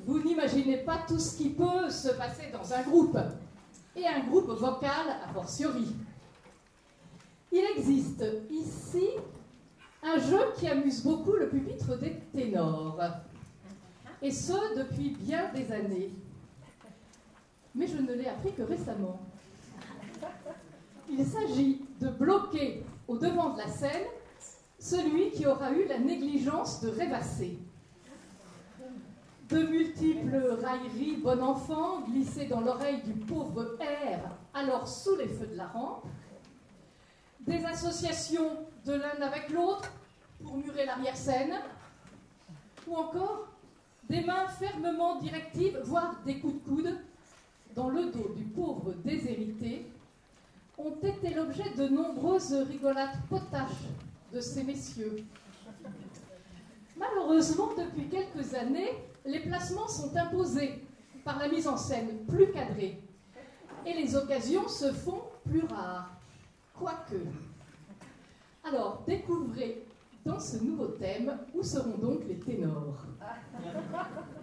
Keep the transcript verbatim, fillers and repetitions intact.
vous n'imaginez pas tout ce qui peut se passer dans un groupe, et un groupe vocal a fortiori. Il existe ici un jeu qui amuse beaucoup le pupitre des ténors, et ce depuis bien des années. Mais je ne l'ai appris que récemment. Il s'agit de bloquer au devant de la scène celui qui aura eu la négligence de rêvasser. De multiples railleries bon enfant glissées dans l'oreille du pauvre R, alors sous les feux de la rampe, des associations de l'un avec l'autre pour murer l'arrière-scène, ou encore des mains fermement directives, voire des coups de coude, dans le dos du pauvre déshérité, ont été l'objet de nombreuses rigolades potaches de ces messieurs. Malheureusement, depuis quelques années, les placements sont imposés par la mise en scène plus cadrée et les occasions se font plus rares, quoique. Alors, découvrez dans ce nouveau thème où seront donc les ténors.